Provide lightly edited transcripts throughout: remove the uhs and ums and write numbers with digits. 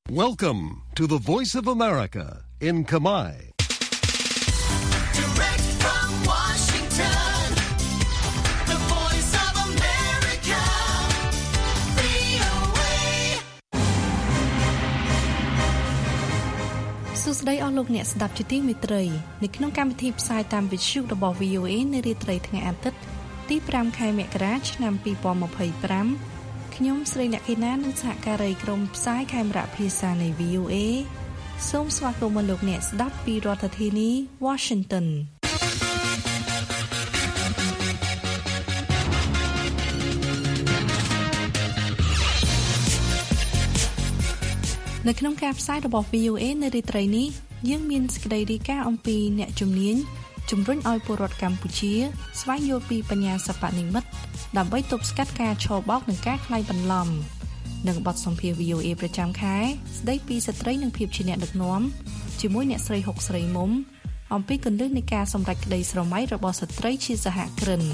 Welcome to the Voice of America in Khmer. Direct from Washington, the Voice of America, VOA. សួស្តីអស់លោកអ្នកស្ដាប់ជាទីមេត្រីនៅក្នុងកម្មវិធីផ្សាយតាមវិទ្យុរបស់ VOA នៅរាត្រីថ្ងៃអាទិត្យទី5ខែមករាឆ្នាំ2025ខ្ញុំស្រីអ្នកខេណានិងសហការីក្រុមផ្សាយខេមរៈភាសានៃ VOA សូមស្វាគមន៍លោកអ្នកស្ដាប់ពីរដ្ឋធានី Washington នៅក្នុងការផ្សាយរបស់ VOA នៅរាត្រីនេះយើងមានសេចក្តីរាយការណ៍អំពីអ្នកជំនាញជំរុញឲ្យពលរដ្ឋកម្ពុជាស្វែងយល់ពីបញ្ញាសិប្បនិម្មិតដើម្បីទប់ស្កាត់ការឆបោកនិងការក្លែងបន្លំនិងបទសម្ភាសន៍ VOA ប្រចាំខែស្ដីពីស្ត្រីនិងភាពជាអ្នកដឹកនាំជាមួយអ្នកស្រីហុកស្រីមុំអំពីគន្លឹះនៃការសម្រេចក្តីស្រមៃរបស់ស្ត្រីជាសហគ្រិន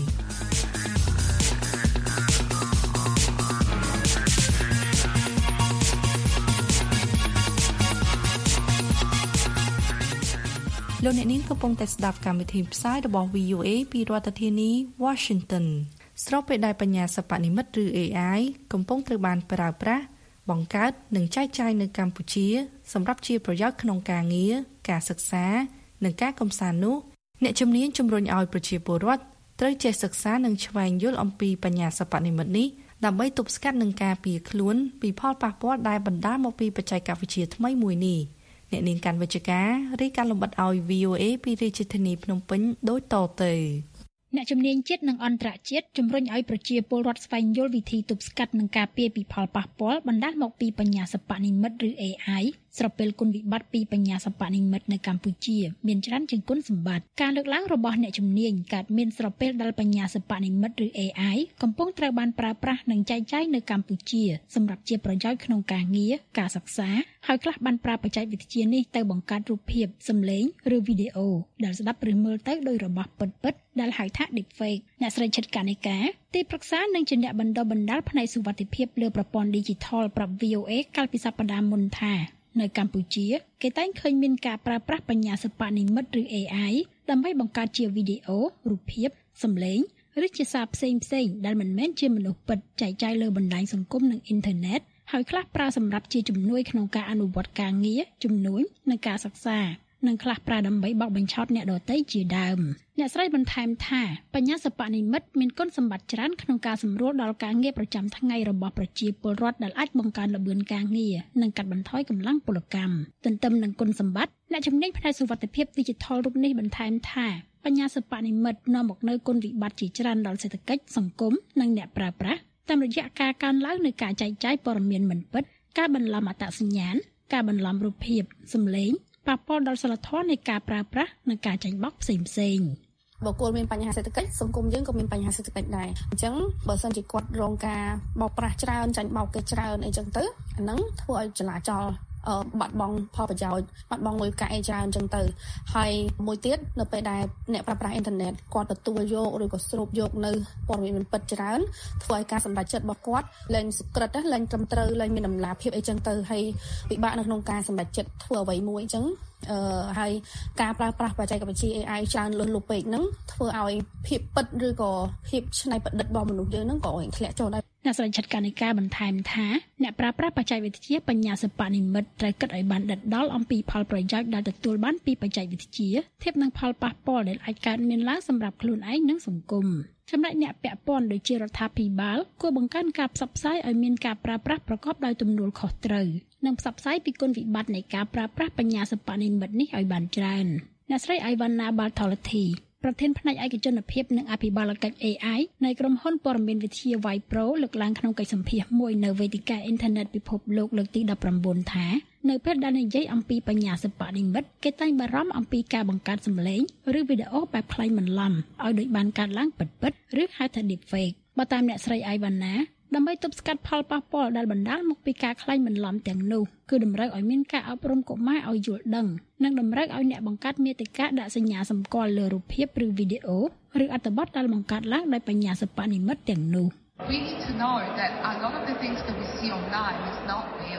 លោកអ្នកនាងកំពុងតែស្ដាប់កម្មវិធីផ្សាយរបស់ VOA ពីរដ្ឋធានី Washington ស្របពេលដែលបញ្ញាសិប្បនិម្មិតឬ AI កំពុងត្រូវបានប្រើប្រាស់បង្កើតនិងចែកចាយនៅកម្ពុជាសម្រាប់ជាប្រយោជន៍ក្នុងការងារការសិក្សានិងការកំសាន្តនោះអ្នកជំនាញជំរុញឲ្យប្រជាពលរដ្ឋត្រូវចេះសិក្សានិងស្វែងយល់អំពីបញ្ញាសិប្បនិម្មិតនេះដើម្បីទប់ស្កាត់និងការពារខ្លួនពីផលប៉ះពាល់ដែលបណ្ដាលមកពីបច្ចេកវិទ្យាថ្មីមួយនេះអ្នកនាងកាន់វិជ្ជការរីកាលំបិតឲ្យ VOA ពីរាជធានីភ្នំពេញដូចតទៅអ្នកជំនាញជាតិនិងអន្តរជាតិជំរុញឲ្យប្រជាពលរដ្ឋស្វែងយល់វិធីទប់ស្កាត់និងការពារពីផលប៉ះពាល់បណ្ដាលមកពីបញ្ញាសិប្បនិម្មិតឬ AI ស្របពេលគុណវិបត្តិពីបញ្ញាសិប្បនិម្មិតនៅកម្ពុជាមានច្រើនជាងគុណសម្បត្តិការលើកឡើងរបស់អ្នកជំនាញកើតមានស្របពេលដែលបញ្ញាសិប្បនិម្មិតឬ AI កំពុងត្រូវបានប្រើប្រាស់និងចែកចាយនៅកម្ពុជាសម្រាប់ជាប្រយោជន៍ក្នុងការងារការសិក្សាហើយខ្លះបានប្រើបច្ចេកវិទ្យានេះទៅបង្កើតរូបភាពសំឡេងឬវីដេអូដែលស្ដាប់ឬមើលទៅដោយរបស់ពិតៗដែលហៅថា Deepfake អ្នកស្រីឈិតកានិកាទីប្រឹក្សានិងជាអ្នកបណ្ដុះបណ្ដាលផ្នែកសុវត្ថិភាពលើប្រព័ន្ធ Digital ប្រាប់ VOA កាលពីសប្តាហ៍មុនថានៅកម្ពុជាគេតែងឃើញមានការប្រើប្រាស់បញ្ញាសិប្បនិម្មិតឬ AI ដើម្បីបង្កើតជាវីដេអូរូបភាពសំឡេងឬជាសារផ្សេងៗដែលមិនមែនជាមនុស្សពិតចែកចាយលើបណ្ដាញសង្គមនិងអ៊ីនធឺណិតហើយខ្លះប្រើសម្រាប់ជាជំនួយក្នុងការអនុវត្តការងារជំនួញនិងការសិក្សានិងខ្លះប្រើដើម្បីបោកបញ្ឆោតអ្នកដទៃជាដើមអ្នកស្រីបន្ថែមថាបញ្ញាសិប្បនិម្មិតមានគុណសម្បត្តិច្រើនក្នុងការសម្រួលដល់ការងារប្រចាំថ្ងៃរបស់ប្រជាពលរដ្ឋដែលអាចបង្កើនល្បឿនការងារនិងកាត់បន្ថយកម្លាំងពលកម្មទន្ទឹមនឹងគុណសម្បត្តិអ្នកជំនាញផ្នែកសុវត្ថិភាព Digital រូបនេះបន្ថែមថាបញ្ញាសិប្បនិម្មិតនាំមកនូវគុណវិបត្តិជាច្រើនដល់សេដ្ឋកិច្ចសង្គមនិងអ្នកប្រើប្រាស់តាមរយៈការកើនឡើងនៃការចែកចាយព័ត៌មានមិនពិតការបន្លំអត្តសញ្ញាណការបន្លំរូបភាពសំឡេងប៉ះពាល់ដល់សីលធម៌នៃការប្រើប្រាស់និងការចាញ់បោកផ្សេងៗបុគ្គលមានបញ្ហាសេដ្ឋកិច្ចសង្គមយើងក៏មានបញ្ហាសេដ្ឋកិច្ចដែរអញ្ចឹងបើសិនជាគាត់រងការបោកប្រាស់ច្រើនចាញ់បោកគេច្រើនអីចឹងទៅអាហ្នឹងធ្វើឲ្យចលាចលបាត់បង់ផលប្រយោជន៍បាត់បង់លុយកាក់អីច្រើនអញ្ចឹងទៅហើយមួយទៀតនៅពេលដែលអ្នកប្រើប្រាស់អ៊ីនធឺណិតគាត់ទទួលយកឬក៏ស្រូបយកនៅព័ត៌មានមិនពិតច្រើនធ្វើឲ្យការសម្រេចចិត្តរបស់គាត់លែងសុក្រិតលែងត្រឹមត្រូវលែងមានតម្លាភាពអីចឹងទៅហើយពិបាកនៅក្នុងការសម្រេចចិត្តធ្វើអ្វីមួយអញ្ចឹងហើយការប្រើប្រាស់បច្ចេកវិទ្យា AI ច្រើនលើសលប់ពេកហ្នឹងធ្វើឲ្យភាពពិតឬក៏ភាពច្នៃប្រឌិតរបស់មនុស្សយើងហ្នឹងក៏ធ្លាក់ចូលដែរអ្នកស្រីឆិតកានិកាបន្ថែមថាអ្នកប្រើប្រាស់បច្ចេកវិទ្យាបញ្ញាសិប្បនិម្មិតត្រូវគិតឲ្យបានដិតដល់អំពីផលប្រយោជន៍ដែលទទួលបានពីបច្ចេកវិទ្យាធៀបនឹងផលប៉ះពាល់ដែលអាចកើតមានឡើងសម្រាប់ខ្លួនឯងនិងសង្គមចំណែកអ្នកពាក់ព័ន្ធដូចជារដ្ឋាភិបាលគួរបង្កើនការផ្សព្វផ្សាយឲ្យមានការប្រើប្រាស់ប្រកបដោយទំនួលខុសត្រូវនិងផ្សព្វផ្សាយពីគុណវិបត្តិនៃការប្រើប្រាស់បញ្ញាសិប្បនិម្មិតនេះឲ្យបានច្រើនអ្នកស្រី Ivana Baltolati ប្រធានផ្នែកឯកជនភាពនិងអភិបាលកិច្ច AI នៃក្រុមហ៊ុនព័ត៌មានវិទ្យា Wipro លើកឡើងក្នុងកិច្ចសម្ភាសន៍មួយនៅវេទិកាអ៊ីនធឺណិតពិភពលោកលើកទី19ថានៅពេលដែលនិយាយអំពីបញ្ញាសិប្បនិម្មិតគេតែងបារម្ភអំពីការបង្កើតសម្លេងឬវីដេអូបែបក្លែងបន្លំឲ្យដូចបានកើតឡើងពិតៗឬហៅថា Deepfake បើតាមអ្នកស្រី Ivana ដើម្បីទប់ស្កាត់ផលប៉ះពាល់ដែលបណ្ដាលមកពីការក្លែងបន្លំទាំងនោះគឺតម្រូវឲ្យមានការអប់រំកុមារឲ្យយល់ដឹងនិងតម្រូវឲ្យអ្នកបង្កើតមាតិកាដាក់សញ្ញាសម្គាល់លើរូបភាពឬវីដេអូឬអត្ថបទដែលបង្កើតឡើងដោយបញ្ញាសិប្បនិម្មិតទាំងនោះ We need to know that a lot of the things that we see online is not real.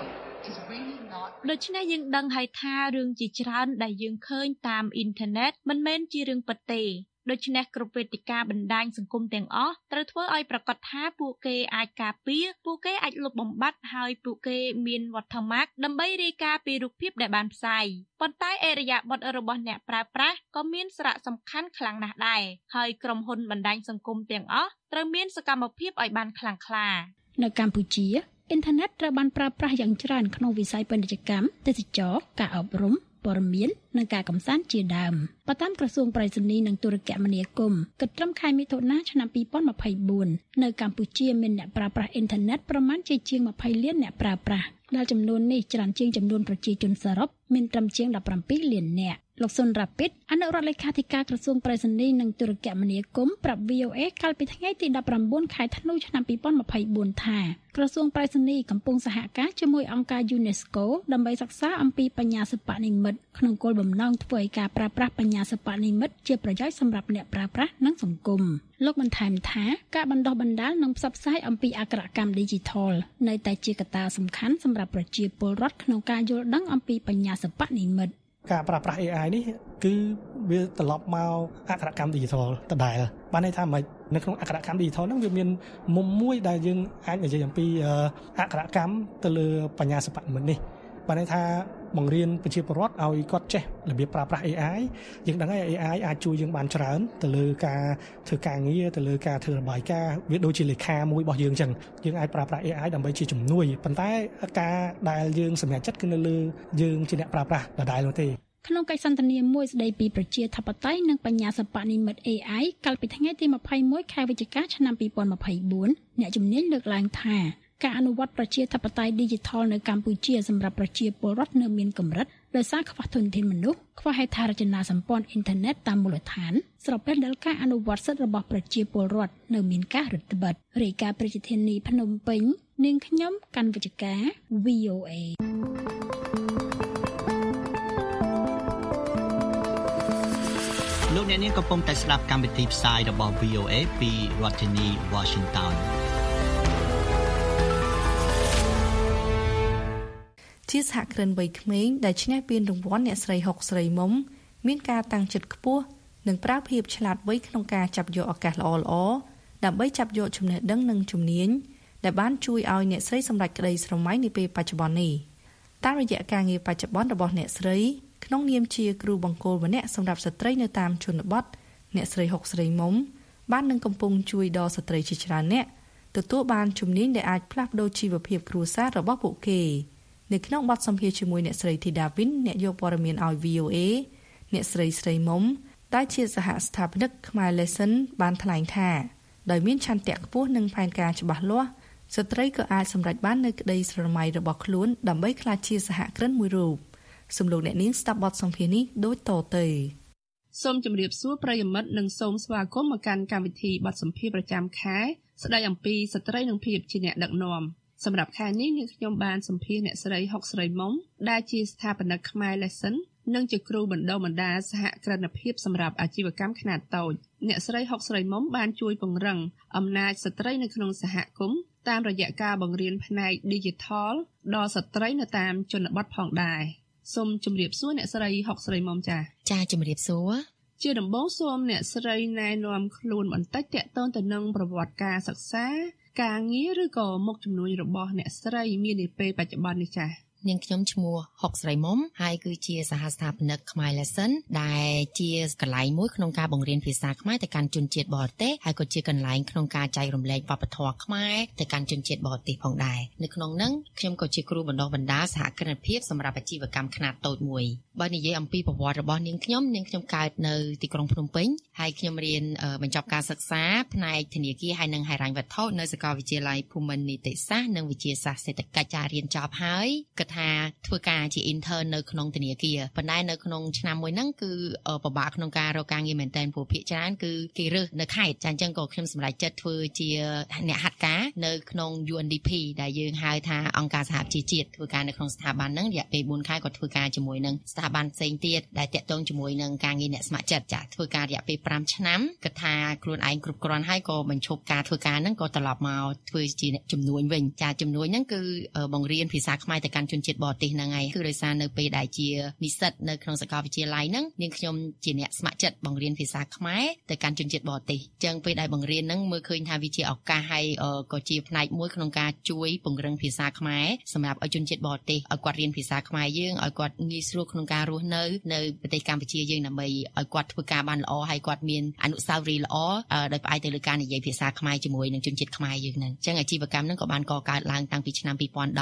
ដូច្នេះយើងដឹងហើយថារឿងជាច្រើនដែលយើងឃើញតាមអ៊ីនធឺណិតមិនមែនជារឿងពិតទេដូច្នេះគ្រប់វេទិកាបណ្ដាញសង្គមទាំងអស់ត្រូវធ្វើឲ្យប្រកាសថាពួកគេអាចការពារពួកគេអាចលុបបំបាត់ហើយពួកគេមាន watermark ដើម្បីរាយការណ៍ពីរូបភាពដែលបានផ្សាយប៉ុន្តែអរិយាប័ត្ររបស់អ្នកប្រើប្រាស់ក៏មានសារៈសំខាន់ខ្លាំងណាស់ដែរហើយក្រុមហ៊ុនបណ្ដាញសង្គមទាំងអស់ត្រូវមានសកម្មភាពឲ្យបានខ្លាំងក្លានៅកម្ពុជាអ៊ីនធឺណិតត្រូវបានប្រើប្រាស់យ៉ាងច្រើនក្នុងវិស័យពាណិជ្ជកម្មទេសចរណ៍ការអប់រំព័ត៌មាននិងការកម្សាន្តជាដើមបើតាមក្រសួងប្រៃសណីនិងទូរគមនាគមន៍គិតត្រឹមខែមិថុនាឆ្នាំ2024នៅកម្ពុជាមានអ្នកប្រើប្រាស់អ៊ីនធឺណិតប្រមាណជាង20លានអ្នកប្រើប្រាស់ដែលចំនួននេះច្រើនជាងចំនួនប្រជាជនសរុបមានត្រឹមជាង17លាននាក់លោកសុនរ៉ាពីតអនុរដ្ឋលេខាធិការក្រសួងប្រៃសណីនិងទូរគមនាគមន៍ប្រាប់ VOA កាលពីថ្ងៃទី19ខែធ្នូឆ្នាំ2024ថាក្រសួងប្រៃសណីកំពុងសហការជាមួយអង្គការ UNESCO ដើម្បីសិក្សាអំពីបញ្ញាសិប្បនិម្មិតក្នុងគោលបំណងធ្វើឲ្យការប្រើប្រាស់បញ្ញាសិប្បនិម្មិតជាប្រយោជន៍សម្រាប់អ្នកប្រើប្រាស់និងសង្គមលោកបន្ថែមថាការបណ្ដុះបណ្ដាលនិងផ្សព្វផ្សាយអំពីអក្ខរកម្ម Digital នៅតែជាកត្តាសំខាន់សម្រាប់ប្រជាពលរដ្ឋក្នុងការយល់ដឹងអំពីបញ្ញាសិប្បនិម្មិតការប្រើប្រាស់ AI នេះគឺវាត្រឡប់មកអក្ខរកម្ម Digital ដដែលបានន័យថាមិននៅក្នុងអក្ខរកម្ម Digital ហ្នឹងវាមានមុំមួយដែលយើងអាចនិយាយអំពីអក្ខរកម្មទៅលើបញ្ញាសិប្បនិម្មិតនេះបានន័យថាបង្រៀនប្រជាពលរដ្ឋឲ្យគាត់ចេះរបៀបប្រើប្រាស់ AI យើងដឹងហើយ AI អាចជួយយើងបានច្រើនទៅលើការធ្វើការងារទៅលើការធ្វើរបាយការណ៍វាដូចជាលេខាមួយរបស់យើងអញ្ចឹងយើងអាចប្រើប្រាស់ AI ដើម្បីជាជំនួយប៉ុន្តែការដែលយើងសម្រេចចិត្តគឺនៅលើយើងជាអ្នកប្រើប្រាស់ដដែលនោះទេក្នុងកិច្ចសន្ទនាមួយស្ដីពីប្រជាធិបតេយ្យនិងបញ្ញាសិប្បនិម្មិត AI កាលពីថ្ងៃទី21ខែវិច្ឆិកាឆ្នាំ2024អ្នកជំនាញលើកឡើងថាការអនុវត្តប្រជាធិបតេយ្យ Digital នៅកម្ពុជាសម្រាប់ប្រជាពលរដ្ឋនៅមានកម្រិតដោយសារខ្វះធនធានមនុស្សខ្វះហេដ្ឋារចនាសម្ព័ន្ធអ៊ីនធឺណិតតាមមូលដ្ឋានស្របពេលដែលការអនុវត្តសិទ្ធិរបស់ប្រជាពលរដ្ឋនៅមានការរឹតបន្តឹងរាយការណ៍ប្រជាធានីភ្នំពេញនាងខ្ញុំកាន់វិជ្ជការ VOA លោកអ្នកនាងកំពុងតែស្ដាប់កម្មវិធីផ្សាយរបស់ VOA ពីរដ្ឋធានី Washington ជាសហគ្រិនវ័យក្មេងដែលឈ្នះពានរង្វាន់អ្នកស្រីហុកស្រីមុំមានការតាំងចិត្តខ្ពស់និងប្រើភាពឆ្លាតវៃក្នុងការចាប់យកឱកាសល្អៗដើម្បីចាប់យកចំណេះដឹងនិងជំនាញដែលបានជួយឲ្យអ្នកស្រីសម្រេចក្តីស្រមៃនាពេលបច្ចុប្បន្ននេះតាមរយៈការងារបច្ចុប្បន្នរបស់អ្នកស្រីក្នុងនាមជាគ្រូបង្គោលម្នាក់សម្រាប់ស្ត្រីនៅតាមជនបទអ្នកស្រីហុកស្រីមុំបាននឹងកំពុងជួយដល់ស្ត្រីជាច្រើនអ្នកទទួលបានជំនាញដែលអាចផ្លាស់ប្ដូរជីវភាពគ្រួសាររបស់ពួកគេនៅក្នុងបទសម្ភាសន៍ជាមួយអ្នកស្រីធីដាវិនអ្នកយកព័ត៌មានឲ្យ VOA អ្នកស្រីស្រីមុំដែលជាសហស្ថាបនិកខ្មែរ Lesson បានថ្លែងថាដោយមានឆន្ទៈខ្ពស់និងផែនការច្បាស់លាស់ស្ត្រីក៏អាចសម្រេចបាននូវក្តីស្រមៃរបស់ខ្លួនដើម្បីក្លាយជាសហគ្រិនមួយរូបសំលោកអ្នកនាងស្ដាប់បទសម្ភាសន៍នេះដូចតទៅសូមជម្រាបសួរប្រិយមិត្តនិងសូមស្វាគមន៍មកកាន់កម្មវិធីបទសម្ភាសន៍ប្រចាំខែស្ដីអំពីស្ត្រីនិងភាពជាអ្នកដឹកនាំសម្រាប់ខែនេះនាងខ្ញុំបានសម្ភាសន៍អ្នកស្រីហុកស្រីមុំដែលជាស្ថាបនិកខ្មែរ Lesson និងជាគ្រូបណ្ដុះបណ្ដាលសហគ្រិនភាពសម្រាប់អាជីវកម្មខ្នាតតូចអ្នកស្រីហុកស្រីមុំបានជួយពង្រឹងអំណាចស្ត្រីនៅក្នុងសហគមន៍តាមរយៈការបង្រៀនផ្នែក Digital ដល់ស្ត្រីនៅតាមជនបទផងដែរសូមជម្រាបសួរអ្នកស្រីហុកស្រីមុំចាជម្រាបសួរជាដំបូងសូមអ្នកស្រីណែនាំខ្លួនបន្តិចទាក់ទងទៅនឹងប្រវត្តិការសិក្សាការងារឬក៏មុខជំនួញរបស់អ្នកស្រីមាននាពេលបច្ចុប្បន្ននេះចា៎នាងខ្ញុំឈ្មោះហុកស្រីមុំហើយគឺជាសហស្ថាបនិកខ្មែរ Lesson ដែលជាកន្លែងមួយក្នុងការបង្រៀនភាសាខ្មែរទៅកាន់ជនជាតិបរទេសហើយក៏ជាកន្លែងក្នុងការចែករំលែកវប្បធម៌ខ្មែរទៅកាន់ជនជាតិបរទេសផងដែរនៅក្នុងនោះខ្ញុំក៏ជាគ្រូបណ្ដុះបណ្ដាលសហគ្រិនភាពសម្រាប់អាជីវកម្មខ្នាតតូចមួយបើនិយាយអំពីប្រវត្តិរបស់នាងខ្ញុំកើតនៅទីក្រុងភ្នំពេញហើយខ្ញុំរៀនបញ្ចប់ការសិក្សាផ្នែកធនាគារហើយនិងហិរញ្ញវត្ថុនៅសាកលវិទ្យាល័យភូមិន្ទនីតិសាស្ត្រនិងវិទ្យាសាស្ត្រសេដ្ឋកិច្ចចារៀនចប់ហើយថាធ្វើការជា intern នៅក្នុងធនាគារប៉ុន្តែនៅក្នុងឆ្នាំមួយហ្នឹងគឺពិបាកក្នុងការរកការងារមែនទែនព្រោះភាគច្រើនគឺគេរើសនៅខេត្តចាអញ្ចឹងក៏ខ្ញុំសម្រេចចិត្តធ្វើជាអ្នកហាត់ការនៅក្នុង UNDP ដែលយើងហៅថាអង្គការសហប្រជាជាតិធ្វើការនៅក្នុងស្ថាប័នហ្នឹងរយៈពេល4ខែក៏ធ្វើការជាមួយនឹងស្ថាប័នផ្សេងទៀតដែលតាក់ទងជាមួយនឹងការងារអ្នកស្ម័គ្រចិត្តចាធ្វើការរយៈពេល5ឆ្នាំគិតថាខ្លួនឯងគ្រប់គ្រាន់ហើយក៏បញ្ឈប់ការធ្វើការហ្នឹងក៏ត្រឡប់មកធ្វើជាអ្នកជំនួញវិញចាជំនួញហ្នឹងគឺបង្រៀនភាសាខ្មែរទៅកាន់ជនជាតិបរទេសហ្នឹងហើយគឺដោយសារនៅពេលដែលជានិស្សិតនៅក្នុងសាកលវិទ្យាល័យហ្នឹងនាងខ្ញុំជាអ្នកស្ម័គ្រចិត្តបង្រៀនភាសាខ្មែរទៅកាន់ជនជាតិបរទេសអញ្ចឹងពេលដែលបង្រៀនហ្នឹងមើលឃើញថាវាជាឱកាសហើយក៏ជាផ្នែកមួយក្នុងការជួយពង្រឹងភាសាខ្មែរសម្រាប់ឲ្យជនជាតិបរទេសឲ្យគាត់រៀនភាសាខ្មែរយើងឲ្យគាត់ងាយស្រួលក្នុងការរស់នៅប្រទេសកម្ពុជាយើងដើម្បីឲ្យគាត់ធ្វើការបានល្អហើយគាត់មានអនុស្សាវរីយ៍ល្អដោយផ្អែកទៅលើការនិយាយភាសាខ្មែរជាមួយនឹងជនជាតិខ្មែរយើងហ្នឹងអញ្ចឹងអាជីវកម្មហ្នឹងក៏បានកកើតឡើងតាំងពីឆ្នាំ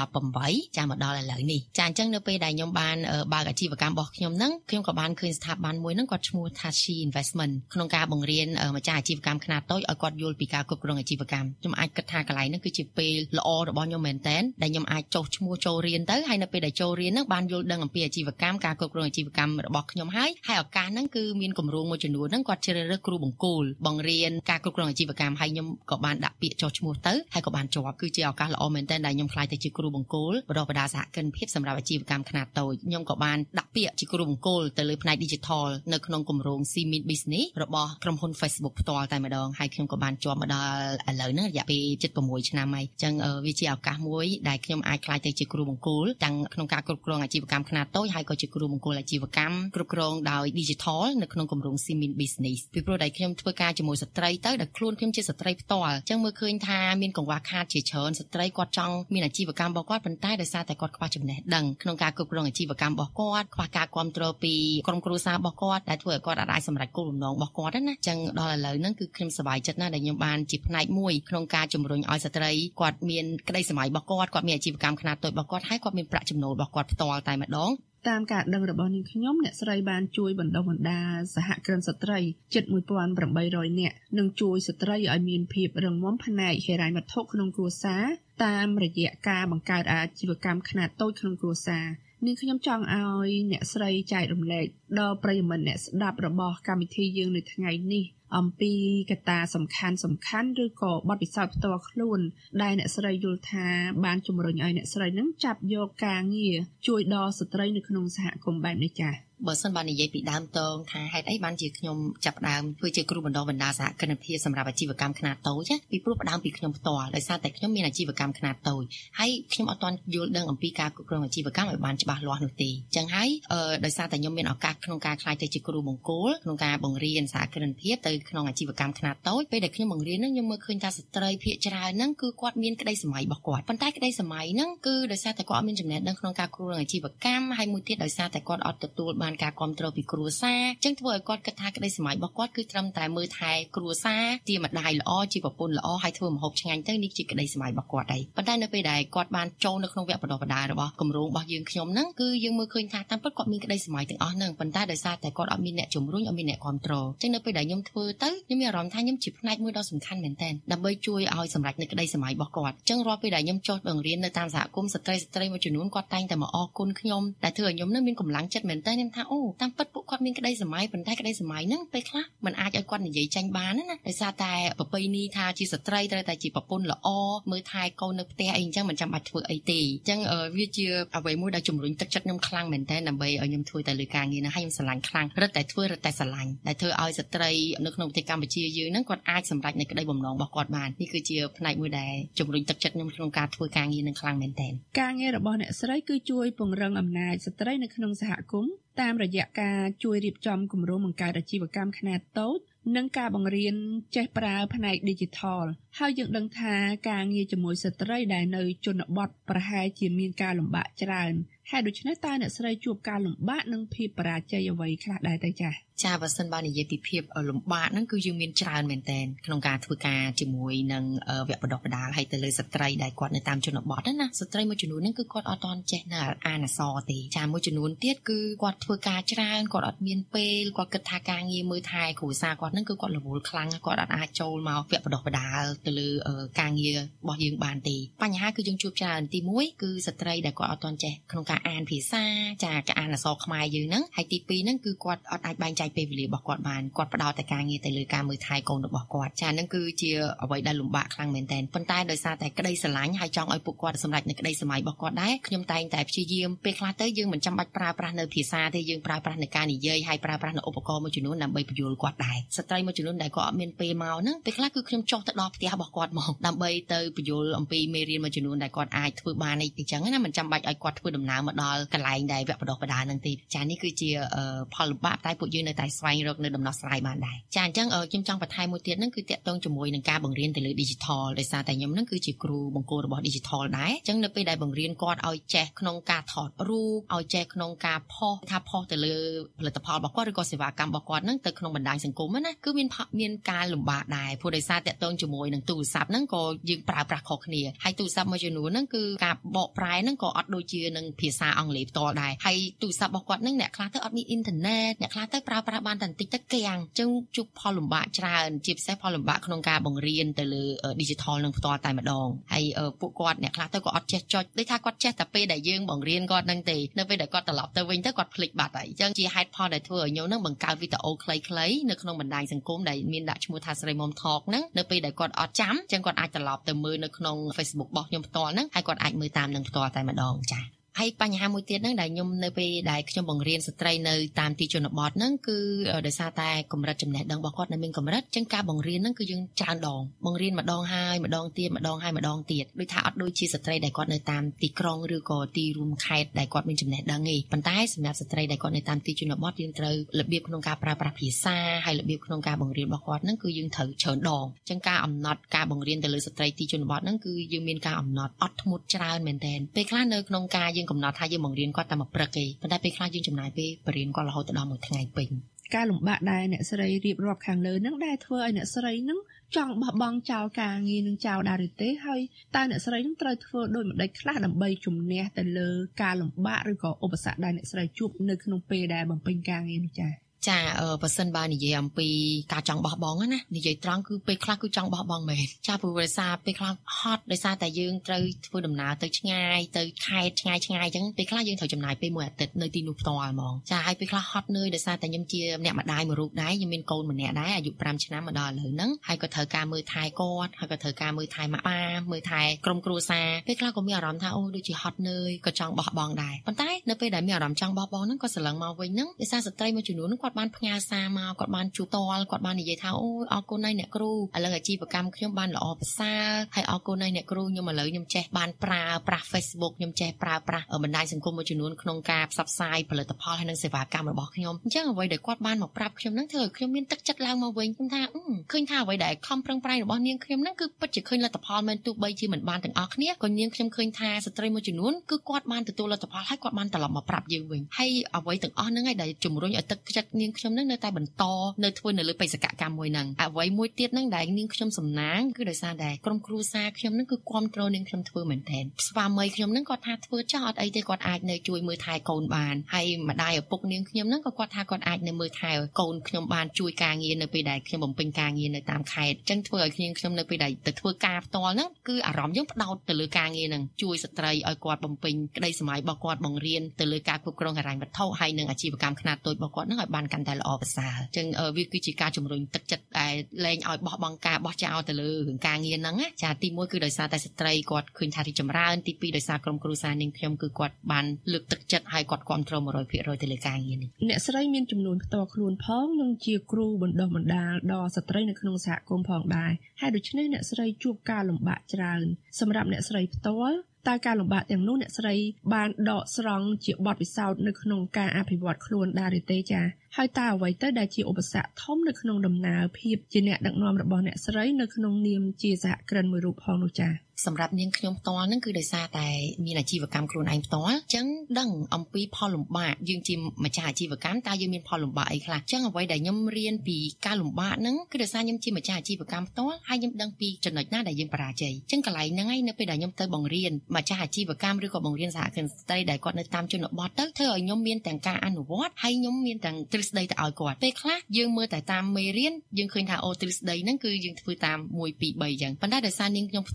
2018ចាំមកដល់ឥឡូវនេះចាអញ្ចឹងនៅពេលដែលខ្ញុំបានបើកអាជីវកម្មរបស់ខ្ញុំហ្នឹងខ្ញុំក៏បានឃើញស្ថាប័នមួយហ្នឹងគាត់ឈ្មោះ Tashi Investment ក្នុងការបង្រៀនម្ចាស់អាជីវកម្មខ្នាតតូចឲ្យគាត់យល់ពីការគ្រប់គ្រងអាជីវកម្មខ្ញុំអាចគិតថាកន្លែងហ្នឹងគឺជាពេលល្អរបស់ខ្ញុំមែនតើដែលខ្ញុំអាចចុះឈ្មោះចូលរៀនទៅហើយនៅពេលដែលចូលរៀនហ្នឹងបានយល់ដឹងអំពីអាជីវកម្មការគ្រប់គ្រងអាជីវកម្មរបស់ខ្ញុំហើយឱកាសហ្នឹងគឺមានគម្រោងមួយចំនួនហ្នឹងគាត់ជ្រើសរើសគ្រូបង្គោលបង្រៀនការគ្រប់គ្រងអាជីវកម្មហើយខ្ញុំក៏បានដាក់ពាក្យចុះឈ្មោះទៅហើយក៏បានជាប់គឺជាឱកាសល្អមែនតើដែលខ្ញុំខ្លាចទៅជាគ្រូបង្គោលបណ្ដុះបណ្ដាលសហគ្រិនភាពសម្រាប់អាជីវកម្មខ្នាតតូចខ្ញុំក៏បានដាក់ពាក្យជាគ្រូបង្គោលទៅលើផ្នែក Digital នៅក្នុងគម្រោង C-Meet Business របស់ក្រុមហ៊ុន Facebook ផ្ទាល់តែម្ដងហើយខ្ញុំក៏បានជាប់មកដល់ឥឡូវហ្នឹងរយៈពេល76ឆ្នាំហើយអញ្ចឹងវាជាឱកាសមួយដែលខ្ញុំអាចខ្លាចទៅជាគ្រូបង្គោលទាំងក្នុងការគ្រប់គ្រងអាជីវកម្មខ្នាតតូចហើយក៏ជាគ្រូបង្គោលអាជីវកម្មគ្រប់គ្រងដោយ Digital នៅក្នុងគម្រោង C-Meet Business ពីព្រោះដែលខ្ញុំធ្វើការជាមួយស្ត្រីទៅដែលខ្លួនខ្ញុំជាស្ត្រីផ្ទាល់អញ្ចឹងមើលឃើញថាមានកង្វះខាតជាច្រើនស្ត្រីគាត់ចង់មានអាជីវកម្មរបស់គាត់ប៉ុន្តែដោយសារតែគាត់ខ្វះចំណេះដឹងក្នុងការគ្រប់គ្រងអាជីវកម្មរបស់គាត់ខ្វះការគាំទ្រពីក្រុមគ្រួសាររបស់គាត់ដែលធ្វើឲ្យគាត់អាចសម្រេចគោលបំណងរបស់គាត់ណាអញ្ចឹងដល់ឥឡូវហ្នឹងគឺខ្ញុំសប្បាយចិត្តណាស់ដែលខ្ញុំបានជាផ្នែកមួយក្នុងការជំរុញឲ្យស្ត្រីគាត់មានក្តីស្រមៃរបស់គាត់មានអាជីវកម្មខ្នាតតូចរបស់គាត់ហើយគាត់មានប្រាក់ចំណូលរបស់គាត់ផ្ទាល់តែម្ដងតាមការដឹងរបស់នាងខ្ញុំអ្នកស្រីបានជួយបណ្ដុះបណ្ដាលសហគ្រិនស្ត្រីជិត 1800 នាក់និងជួយស្ត្រីឲ្យមានភាពរឹងមាំផ្នែកហិរញ្ញវត្ថុក្នុងគ្រួសារតាមរយៈការបង្កើតអាជីវកម្មខ្នាតតូចក្នុងគ្រួសារនាងខ្ញុំចង់ឲ្យអ្នកស្រីចែករំលែកដល់ប្រិយមិត្តអ្នកស្ដាប់របស់កម្មវិធីយើងនៅថ្ងៃនេះអំពីកត្តាសំខាន់ឬក៏បទពិសោធន៍ផ្ទាល់ខ្លួនដែលអ្នកស្រីយល់ថាបានជំរុញឲ្យអ្នកស្រីនឹងចាប់យកការងារជួយដល់ស្ត្រីនៅក្នុងសហគមន៍បែបនេះចា៎បើសិនបាននិយាយពីដើមតងថាហេតុអីបានជាខ្ញុំចាប់ផ្ដើមធ្វើជាគ្រូបណ្ដុះបណ្ដាលសហគ្រិនភាពសម្រាប់អាជីវកម្មខ្នាតតូចពីព្រោះផ្ដើមពីខ្ញុំផ្ទាល់ដោយសារតែខ្ញុំមានអាជីវកម្មខ្នាតតូចហើយខ្ញុំអត់ទាន់យល់ដឹងអំពីការគ្រប់គ្រងអាជីវកម្មឲ្យបានច្បាស់លាស់នោះទេអញ្ចឹងហើយដោយសារតែខ្ញុំមានឱកាសក្នុងការក្លាយទៅជាគ្រូបង្គោលក្នុងការបង្រៀនសហគ្រិនភាពទៅក្នុងអាជីវកម្មខ្នាតតូចពេលដែលខ្ញុំបង្រៀនហ្នឹងខ្ញុំមើលឃើញថាស្ត្រីភាគច្រើនហ្នឹងគឺគាត់មានក្តីសម័យរបស់គាត់ប៉ុន្តែក្តីសម័យហ្នឹងគឺដោយសារតែគាត់អត់មានចំណេះដឹងក្នុងការគ្រប់គ្រងអាជីវកម្មហើយមួយទៀតដោយសារតែគាត់អត់ទទួលបានការគាំទ្រពីគ្រួសារអញ្ចឹងធ្វើឲ្យគាត់គិតថាក្តីសម័យរបស់គាត់គឺត្រឹមតែមើលថែគ្រួសារជាម្ដាយល្អជាប្រពន្ធល្អហើយធ្វើម្ហូបឆ្ងាញ់ទៅនេះជាក្តីសម័យរបស់គាត់ហើយប៉ុន្តែនៅពេលដែលគាត់បានចូលនៅក្នុងវគ្គបណ្ដុះបណ្ដាលរបស់គម្រោងរបស់យើងខ្ញុំហ្នឹងគឺយើងមើលឃើញថាតាមពិតគាត់មានក្តីសម័យទាំងអស់ហ្នឹងប៉ុន្តែដោយសារតែគាត់អត់មានអ្នកជំរុញអត់មានអ្នកគាំទ្រអញ្ចឹងនៅពេលដែលខ្ញុំធ្វើទៅខ្ញុំមានអារម្មណ៍ថាខ្ញុំជាផ្នែកមួយដ៏សំខាន់មែនទែនដើម្បីជួយឲ្យសម្រេចនៅក្តីសម័យរបស់គាត់អញ្ចឹងរាល់ពេលដែលខ្ញុំចុះបង្រៀននៅតាមសហគមន៍ស្ត្រីមួយចំនួនគាត់តែងតែមកអរគុណខ្ញុំដែលធ្វើឲ្យខ្ញុំនឹងមានកម្លាំងចិត្តមែនទែនខ្ញុំថាអូតាមពិតពួកគាត់មានក្តីសម័យប៉ុន្តែក្តីសម័យហ្នឹងពេលខ្លះมันអាចឲ្យគាត់និយាយចាញ់បានណាដោយសារតែប្រពៃណីថាជាស្ត្រីត្រូវតែជាប្រពន្ធល្អមើលថែកូននៅផ្ទះអីអញ្ចឹងមិនចាំបាច់ធ្វើអីទេអញ្ចឹងវាជាអ្វីមួយដែលជំរុញទឹកចិត្តខ្ញុំខ្លាំងមែនទែនដើម្បីឲ្យខ្ញុំធ្វើទៅលើការងារហ្នឹងហើយខ្ញុំស្រឡាញ់ខ្លាំងរឹតតែធ្វើរឹតតែស្រឡាញ់ដែលធ្វើឲ្យស្ត្រីនៅក្នុងប្រទេសកម្ពុជាយើងហ្នឹងគាត់អាចសម្រេចនៅក្តីបំណងរបស់គាត់បាននេះគឺជាផ្នែកមួយដែលជំរុញទឹកចិត្តខ្ញុំក្នុងការធ្វើការងារនឹងខ្លាំងមែនទែនការងាររបស់អ្នកស្រីគឺជួយពង្រឹងអំណាចស្ត្រីនៅក្នុងសហគមន៍តាមរយៈការជួយរៀបចំគម្រោងបង្កើតអាជីវកម្មខ្នាតតូចនិងការបង្រៀនចេះប្រើផ្នែក Digital ហើយយើងដឹងថាការងារជាមួយស្ត្រីដែលនៅជនបទប្រហែលជាមានការលំបាកច្រើនហើយដូច្នេះតើអ្នកស្រីជួបការលំបាកនិងភាពបរាជ័យអ្វីខ្លះដែរទៅចា៎ចាបើសិនបើនិយាយពីភាពលំបាកហ្នឹងគឺយើងមានច្រើនមែនទែនក្នុងការធ្វើការជាមួយនឹងវគ្គបណ្ដុះបណ្ដាលហើយទៅលើស្ត្រីដែលគាត់នៅតាមជនបទណាស្ត្រីមួយចំនួនហ្នឹងគឺគាត់អត់ទាន់ចេះនៅអានអក្សរទេចាមួយចំនួនទៀតគឺគាត់ធ្វើការច្រើនគាត់អត់មានពេលគាត់គិតថាការងារមើលថែគ្រួសារគាត់ហ្នឹងគឺគាត់រវល់ខ្លាំងគាត់អត់អាចចូលមកវគ្គបណ្ដុះបណ្ដាលទៅលើការងាររបស់យើងបានទេបញ្ហាគឺយើងជួបច្រើនទី1គឺស្ត្រីដែលគាត់អត់ទាន់ចេះក្នុងការអានភាសាចាការអានអក្សរខ្មែរយើងហ្នឹងហើយទី2ហ្នឹងគឺគាត់អត់អាចបែងចែកពេលវេលារបស់គាត់បានគាត់ផ្ដោតតែការងារទៅលើការមើលថែកូនរបស់គាត់ចាហ្នឹងគឺជាអ្វីដែលលំបាកខ្លាំងមែនទែនប៉ុន្តែដោយសារតែក្តីស្រឡាញ់ហើយចង់ឲ្យពួកគាត់សម្រេចនៅក្តីសម័យរបស់គាត់ដែរខ្ញុំតែងតែព្យាយាមពេលខ្លះទៅយើងមិនចាំបាច់ប្រើប្រាស់នៅភាសាទេយើងប្រើប្រាស់នៅការនិយាយហើយប្រើប្រាស់នៅឧបករណ៍មួយចំនួនដើម្បីបញ្យល់គាត់ដែរស្ត្រីមួយចំនួនដែលគាត់អត់មានពេលមកហ្នឹងពេលខ្លះគឺខ្ញុំចុះទៅដល់ផ្ទះះរបស់គាត់មកដើម្បីទៅបញ្យល់អំពីមេរៀនមួយចំនួនដែលគាត់អាចធ្វើបានអីចឹងណាមិនចាំបាច់ឲ្យគាត់ធ្វើដំណើរមកដល់កន្លែងដែលវគ្គបណ្ដុះបណ្ដាលហ្នឹងទេចានេះគឺជាផលលំបាកតែពួកយើងនៅតែស្វែងរកនៅដំណោះស្រាយបានដែរចាអញ្ចឹងខ្ញុំចង់បន្ថែមមួយទៀតហ្នឹងគឺតាក់ទងជាមួយនឹងការបង្រៀនទៅលើ digital ដោយសារតែខ្ញុំហ្នឹងគឺជាគ្រូបង្គោលរបស់ digital ដែរអញ្ចឹងនៅពេលដែលបង្រៀនគាត់ឲ្យចេះក្នុងការថតរូបឲ្យចេះក្នុងការផុសទៅលើផលិតផលរបស់គាត់ឬក៏សេវាកម្មរបស់គាត់ហ្នឹងទៅក្នុងបណ្ដាញសង្គមណាគឺមានការលំបាកដែរព្រោះដោយសារតាក់ទងជាមួយនឹងទូរស័ព្ទហ្នឹងក៏យើងប្រើប្រាស់ខុសគ្នាហើយទូរស័ព្ទមួយចំនួនហ្នឹងគឺការបកប្រែហ្នឹងក៏អត់ដូចជានឹងភាសាអង់គ្លេសផ្ទាល់ដែរហើយទូរស័ព្ទរបស់គាត់ហ្នឹងអ្នកខ្លះទៅអត់មានអ៊ីនធឺណិតអ្នកខ្លះទៅប្រើប្រាស់បានតែបន្តិចទៅគាំងអញ្ចឹងជួបផលលំបាកច្រើនជាពិសេសផលលំបាកក្នុងការបង្រៀនទៅលើ digital នឹងផ្ទាល់តែម្ដងហើយពួកគាត់អ្នកខ្លះទៅក៏អត់ចេះចុចដូចថាគាត់ចេះតែពេលដែលយើងបង្រៀនគាត់ហ្នឹងទេនៅពេលដែលគាត់ត្រឡប់ទៅវិញទៅគាត់ភ្លេចបាត់ហើយអញ្ចឹងជាហេតុផលដែលធ្វើឲ្យខ្ញុំហ្នឹងបង្កើតវីដេអូខ្លីៗនៅក្នុងបណ្ដាញសង្គមដែលមានដាក់ឈ្មោះថាស្រីមុំ Talk ហ្នឹងនៅពេលដែលគាត់អត់ចាំអញ្ចឹងគាត់អាចត្រឡប់ទៅមើលនៅក្នុង Facebook របស់ខ្ញុំផ្ទាល់ហ្នឹងហើយគាត់អាចមើលតាមនឹងផ្ទាល់តែម្ដងចា៎ហើយបញ្ហាមួយទៀតហ្នឹងដែលខ្ញុំនៅពេលដែលខ្ញុំបង្រៀនស្ត្រីនៅតាមទីជនបទហ្នឹងគឺដោយសារតែកម្រិតចំណេះដឹងរបស់គាត់នៅមានកម្រិតអញ្ចឹងការបង្រៀនហ្នឹងគឺយើងច្រើនដងបង្រៀនម្ដងហើយម្ដងទៀតម្ដងហើយម្ដងទៀតដូចថាអត់ដូចជាស្ត្រីដែលគាត់នៅតាមទីក្រុងឬក៏ទីរួមខេត្តដែលគាត់មានចំណេះដឹងទេប៉ុន្តែសម្រាប់ស្ត្រីដែលគាត់នៅតាមទីជនបទយើងត្រូវរបៀបក្នុងការប្រើប្រាស់ភាសាហើយរបៀបក្នុងការបង្រៀនរបស់គាត់ហ្នឹងគឺយើងត្រូវច្រើនដងអញ្ចឹងការអំណត់ការបង្រៀនទៅលើស្ត្រីទីជនបទហ្នឹងគឺយើងមានការអំណត់អត់ធ្មត់ច្រើនមែនទែនពេលខ្លះនៅក្នុងការយើងកំណត់ថាយើងបង្រៀនគាត់តែមួយព្រឹកទេប៉ុន្តែពេលខ្លះយើងចំណាយពេលបរៀនគាត់រហូតដល់មួយថ្ងៃពេញការលំបាកដែលអ្នកស្រីរៀបរាប់ខាងលើហ្នឹងដែលធ្វើឲ្យអ្នកស្រីហ្នឹងចង់បោះបង់ចោលការងារនឹងចោលដែរឬទេហើយតើអ្នកស្រីហ្នឹងត្រូវធ្វើដូចម្ដេចខ្លះដើម្បីជំនះទៅលើការលំបាកឬក៏ឧបសគ្គដែលអ្នកស្រីជួបនៅក្នុងពេលដែលបំពេញការងារនោះចា៎ចាបើសិនបើនិយាយអំពីការចង់បោះបង់ណានិយាយត្រង់គឺពេលខ្លះគឺចង់បោះបង់មែនចាព្រោះដោយសារពេលខ្លះហត់ដោយសារតែយើងត្រូវធ្វើដំណើរទៅឆ្ងាយទៅខេត្តឆ្ងាយអញ្ចឹងពេលខ្លះយើងត្រូវចំណាយពេលមួយអាទិត្យនៅទីនោះផ្ទាល់ហ្មងចាហើយពេលខ្លះហត់នឿយដោយសារតែខ្ញុំជាអ្នកម្ដាយមួយរូបដែរខ្ញុំមានកូនម្នាក់ដែរអាយុ5ឆ្នាំមកដល់ឥឡូវហ្នឹងហើយក៏ត្រូវការមើលថែគាត់ហើយក៏ត្រូវការមើលថែម៉ាក់ប៉ាមើលថែក្រុមគ្រួសារពេលខ្លះក៏មានអារម្មណ៍ថាអូដូចជាហត់នឿយក៏ចង់បោះបង់ដែរប៉ុន្តែនៅពេលដែលមានអារម្មណ៍ចង់បោះបង់ហ្នឹងក៏ស្រឡឹងមកវិញហ្នឹងដោយសារស្ត្រីមួយចំនួនគាត់បានផ្ញើសារមកគាត់បានជួបតល់គាត់បាននិយាយថាអូអរគុណណាស់អ្នកគ្រូឥឡូវអាជីវកម្មខ្ញុំបានល្អប្រសើរហើយអរគុណណាស់អ្នកគ្រូខ្ញុំឥឡូវខ្ញុំចេះបានប្រើប្រាស់ Facebook ខ្ញុំចេះប្រើប្រាស់បណ្ដាញសង្គមមួយចំនួនក្នុងការផ្សព្វផ្សាយផលិតផលហើយនិងសេវាកម្មរបស់ខ្ញុំអញ្ចឹងអ្វីដែលគាត់បានមកប្រាប់ខ្ញុំហ្នឹងធ្វើឲ្យខ្ញុំមានទឹកចិត្តឡើងមកវិញខ្ញុំថាឃើញថាអ្វីដែលខំប្រឹងប្រែងរបស់នាងខ្ញុំហ្នឹងគឺពិតជាឃើញលទ្ធផលមែនទោះបីជាមិនបានទាំងអស់គ្នាក៏នាងខ្ញុំឃើញថាស្ត្រីមួយចំនួនគឺគាត់បានទទួលលទ្ធផលហើយគាត់បានត្រឡប់មកប្រាប់យើងវិញហើយអ្វីទាំងអស់ហ្នឹងឯងដែលជំរុញឲ្យទឹកចិត្តនាងខ្ញុំហ្នឹងនៅតែបន្តនៅធ្វើនៅលើបេសកកម្មមួយហ្នឹងអ្វីមួយទៀតហ្នឹងដែលនាងខ្ញុំសំណាងគឺដោយសារតែក្រុមគ្រួសារខ្ញុំហ្នឹងគឺគ្រប់គ្រងនាងខ្ញុំធ្វើមែនទែនស្វាមីខ្ញុំហ្នឹងគាត់ថាធ្វើចាស់អត់អីទេគាត់អាចនៅជួយមើលថែកូនបានហើយម្ដាយឪពុកនាងខ្ញុំហ្នឹងក៏គាត់ថាគាត់អាចនៅមើលថែកូនខ្ញុំបានជួយការងារនៅពេលដែលខ្ញុំបំពេញការងារនៅតាមខេត្តអញ្ចឹងធ្វើឲ្យខ្ញុំនៅពេលដែលទៅធ្វើការផ្ទាល់ហ្នឹងគឺអារម្មណ៍យើងផ្ដោតទៅលើការងារហ្នឹងជួយស្ត្រីឲ្យគាត់បំពេញក្តីស្រមៃរបស់គាត់បង្រៀនទៅលើការគ្រប់គ្រងហិរញ្ញវត្ថុហើយនិងអាជីវកម្មខ្នាតតូចរបស់គាត់ហ្នឹងឲ្យបានកាន់តែល្អប្រសើរអញ្ចឹងវាគឺជាការជំរុញទឹកចិត្តដែលលែងឲ្យបោះបង់ការបោះចោលទៅលើរឿងការងារហ្នឹងចាទី1គឺដោយសារតែស្ត្រីគាត់ឃើញថារីចម្រើនទី2ដោយសារក្រុមគ្រួសារនាងខ្ញុំគឺគាត់បានលើកទឹកចិត្តឲ្យគាត់គ្រប់គ្រង 100% ទៅលើការងារនេះអ្នកស្រីមានចំនួនផ្ទាល់ខ្លួនផងនិងជាគ្រូបណ្ដុះបណ្ដាលដល់ស្ត្រីនៅក្នុងសហគមន៍ផងដែរហើយដូច្នេះអ្នកស្រីជួបការលំបាកច្រើនសម្រាប់អ្នកស្រីផ្ទាល់តើការលំបាកទាំងនោះអ្នកស្រីបានដកស្រង់ជាបទពិសោធន៍នៅក្នុងការអភិវឌ្ឍខ្លួនដែរឬទេចា៎ហើយតើអ្វីទៅដែលជាឧបសគ្គធំនៅក្នុងដំណើរភាពជាអ្នកដឹកនាំរបស់អ្នកស្រីនៅក្នុងនាមជាសហគ្រិនមួយរូបផងនោះចា៎សម្រាប់នាងខ្ញុំផ្ទាល់ហ្នឹងគឺដោយសារតែមានអាជីវកម្មខ្លួនឯងផ្ទាល់អញ្ចឹងដឹងអំពីផលលំបាកយើងជាម្ចាស់អាជីវកម្មតើយើងមានផលលំបាកអីខ្លះអញ្ចឹងអ្វីដែលខ្ញុំរៀនពីការលំបាកហ្នឹងគឺដោយសារខ្ញុំជាម្ចាស់អាជីវកម្មផ្ទាល់ហើយខ្ញុំដឹងពីចំណុចណាដែលយើងបរាជ័យអញ្ចឹងកន្លែងហ្នឹងឯងនៅពេលដែលខ្ញុំទៅបង្រៀនម្ចាស់អាជីវកម្មឬក៏បង្រៀនសហគ្រិនស្ត្រីដែលគាត់នៅតាមជនបទទៅធ្វើឲ្យខ្ញុំមានទាំងការអនុវត្តហើយខ្ញុំមានទាំងទ្រឹស្ដីទៅឲ្យគាត់ពេលខ្លះយើងមើលតែតាមមេរៀនយើងឃើញថាអូទ្រឹស្ដីហ្នឹងគឺយើងធ្វើតាម1 2 3អញ្ចឹងប៉ុន្តែដោយសារនាងខ្ញុំផ្ទាល់ដោយសារ